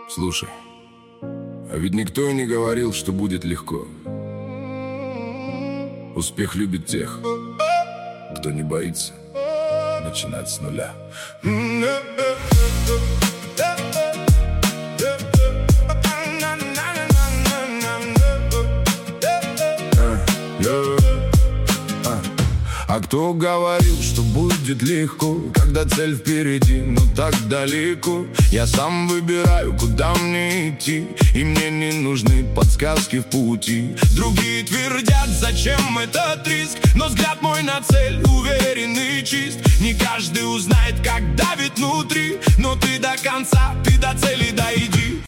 Слушай, а ведь никто и не говорил, что будет легко. Успех любит тех, кто не боится начинать с нуля. А кто говорил, что будет легко, когда цель впереди, но так далеко? Я сам выбираю, куда мне идти, и мне не нужны подсказки в пути. Другие твердят, зачем этот риск, но взгляд мой на цель уверен и чист. Не каждый узнает, как давит внутри, но ты до конца, ты до цели дойди.